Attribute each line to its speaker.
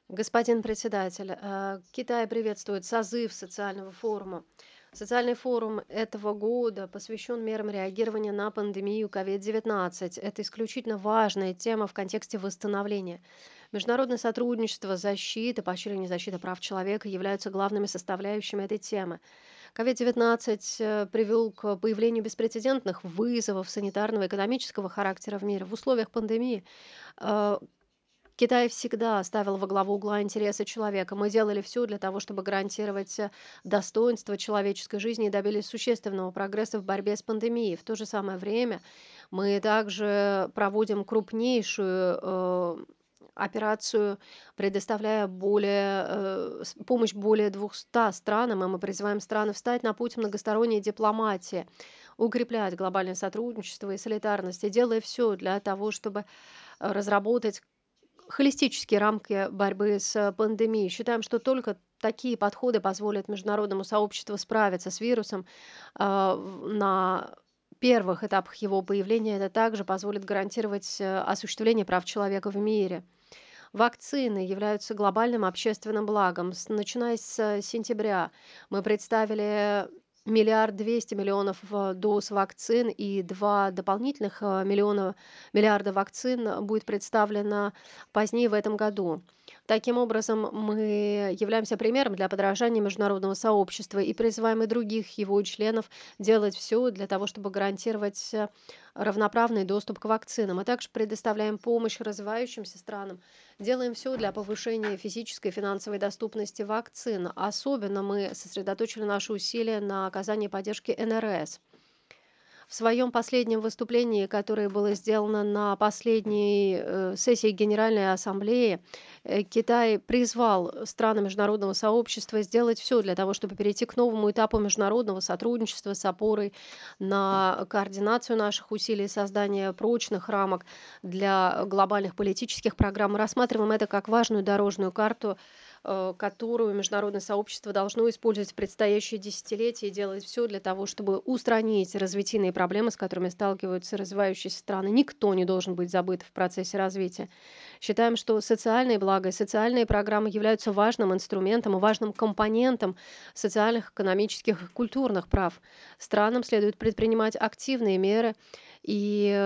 Speaker 1: Господин председатель, Китай приветствует созыв социального форума. Социальный форум этого года посвящен мерам реагирования на пандемию COVID-19. Это исключительно важная тема в контексте восстановления. Международное сотрудничество, защита, поощрение защиты прав человека являются главными составляющими этой темы. COVID-19 привел к появлению беспрецедентных вызовов санитарного и экономического характера в мире. В условиях пандемии э, Китай всегда ставил во главу угла интересы человека. Мы делали все для того, чтобы гарантировать достоинство человеческой жизни и добились существенного прогресса в борьбе с пандемией. В то же самое время мы также проводим крупнейшую операцию, предоставляя помощь более 200 странам, и мы призываем страны встать на путь многосторонней дипломатии, укреплять глобальное сотрудничество и солидарность, и делая все для того, чтобы разработать холистические рамки борьбы с пандемией. Считаем, что только такие подходы позволят международному сообществу справиться с вирусом на первых этапах его появления. Это также позволит гарантировать осуществление прав человека в мире. Вакцины являются глобальным общественным благом. Начиная с сентября мы представили 1,2 миллиарда доз вакцин, и 2 дополнительных миллиарда вакцин будет представлено позднее в этом году. Таким образом, мы являемся примером для подражания международного сообщества и призываем и других его членов делать все для того, чтобы гарантировать равноправный доступ к вакцинам. Мы также предоставляем помощь развивающимся странам. Делаем все для повышения физической и финансовой доступности вакцин. Особенно мы сосредоточили наши усилия на оказании поддержки НРС. В своем последнем выступлении, которое было сделано на последней сессии Генеральной Ассамблеи, Китай призвал страны международного сообщества сделать все для того, чтобы перейти к новому этапу международного сотрудничества с опорой на координацию наших усилий и создание прочных рамок для глобальных политических программ. Мы рассматриваем это как важную дорожную карту, которую международное сообщество должно использовать в предстоящие десятилетия и делать все для того, чтобы устранить развитийные проблемы, с которыми сталкиваются развивающиеся страны. Никто не должен быть забыт в процессе развития. Считаем, что социальные блага и социальные программы являются важным инструментом и важным компонентом социальных, экономических и культурных прав. Странам следует предпринимать активные меры и